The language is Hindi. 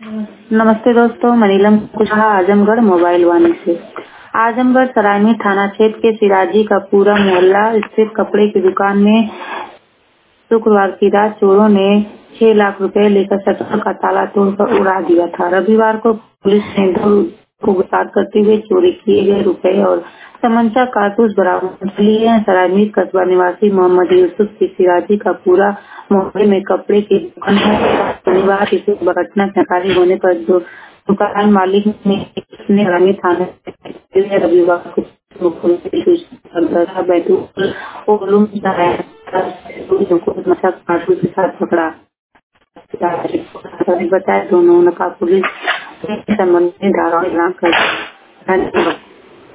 नमस्ते दोस्तों, मैं नीलम कुशवाहा आजमगढ़ मोबाइल वाणी से। आजमगढ़ सरायनी थाना क्षेत्र के सिराजी का पूरा मोहल्ला स्थित कपड़े की दुकान में शुक्रवार की रात चोरों ने 6 लाख रुपए लेकर शटर का ताला तोड़कर उड़ा दिया था। रविवार को पुलिस ने 2 को गिरफ्तार करते हुए चोरी किए गए रुपए और तमंचा कारतूस बरामद कर लिए हैं। सरायनी कस्बा निवासी मोहम्मद यूसुफ की सिराजी का पूरा मोहल्ले में कपड़े की दुकान है। शनिवार की सुबह घटना की जानकारी होने पर दुकान मालिक ने सरायनी थाने में रविवार को बैतूल ओलूम कारतूस के साथ पकड़ा। बताया दोनों नकाब पुलिस संबंधित धाराएं कर